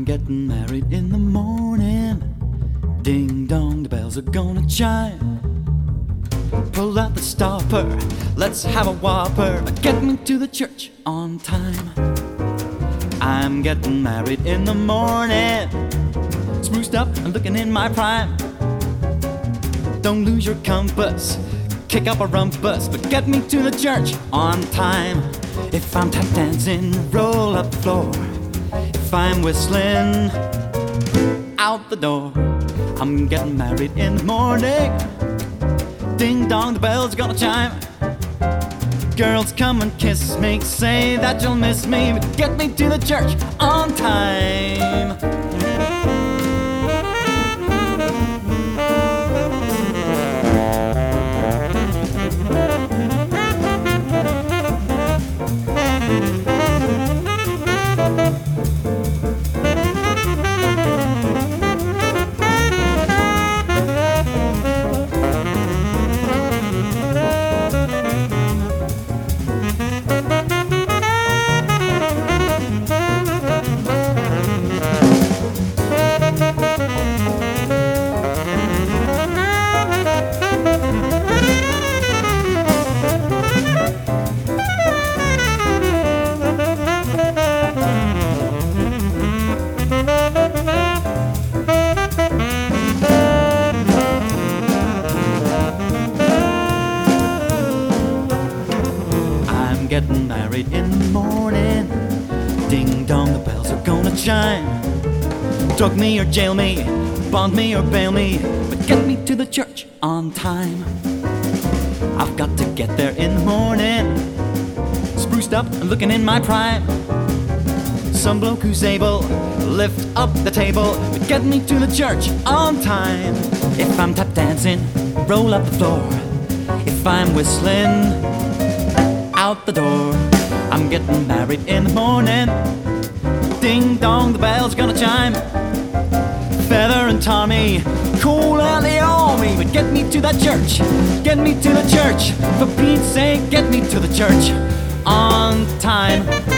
I'm getting married in the morning. Ding dong, the bells are gonna chime. Pull out the stopper, let's have a whopper. Get me to the church on time. I'm getting married in the morning. Spruced up and looking in my prime. Don't lose your compass, kick up a rumpus, but get me to the church on time. If I'm tap dancing, roll up the floor. If I'm whistling, out the door. I'm getting married in the morning. Ding dong, the bell's gonna chime. Girls, come and kiss me, say that you'll miss me, but get me to the church on time. Getting married in the morning. Ding dong, the bells are gonna chime. Drug me or jail me, bond me or bail me, but get me to the church on time. I've got to get there in the morning. Spruced up and looking in my prime. Some bloke who's able, lift up the table, but get me to the church on time. If I'm tap dancing, roll up the floor. If I'm whistling, out the door. I'm getting married in the morning. Ding dong, the bell's gonna chime. Feather and Tommy, call out the army, but get me to that church. Get me to the church. For Pete's sake, get me to the church on time.